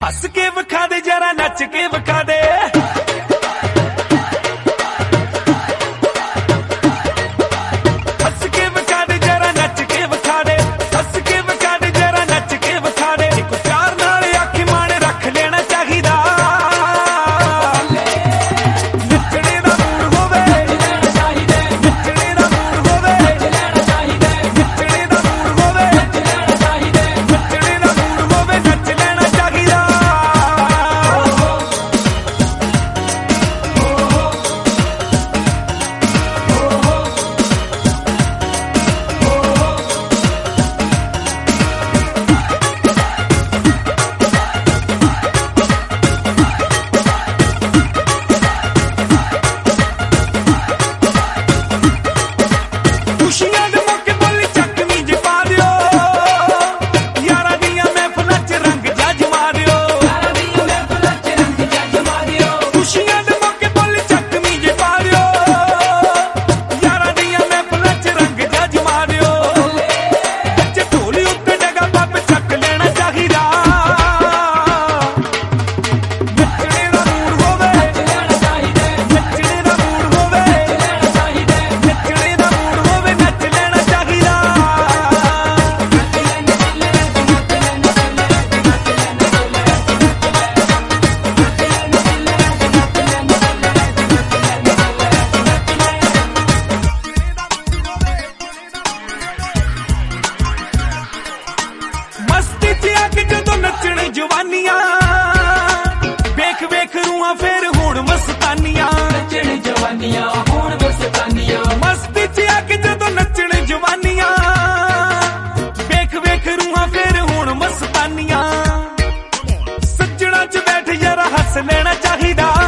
हस के विखा दे जरा नच के विखा दे। हस के विखा दे जरा नच के विखा दे। हस के विखा दे जरा नच के विखा दे। एक प्यार नाल आखी माण रख लेना चाहिदा। नचने दा मूड होवे नचने दा मूड होवे नचने दा मूड होवे नचने दा मूड होवे नच लेना चाहिदा। खुशियां दे मौके बोली चकनी ज पा दियो। यारां दियां महफिलां च रंग जमा दियो। खुशियां दे मौके बोली चकनी ज पा दियो। यारां दियां महफिलां च रंग जमा दियो। बच्चे ढोली उत्ते जगह पब चक लेना चाहिदा। नचने दा मूड होवे नचने दा मूड होवे नचने दा मूड होवे नच लेना चाहिदा। मस्ती च अग जदों नचने जवानियां। वेख वेख रूहां फेर हुण मस्तानियां। मस्ती च अग जदों नचने जवानियां। वेख वेख रूहां फेर हुण मस्तानियां। सज्जणा च बैठ जरा हस लेना चाहिदा।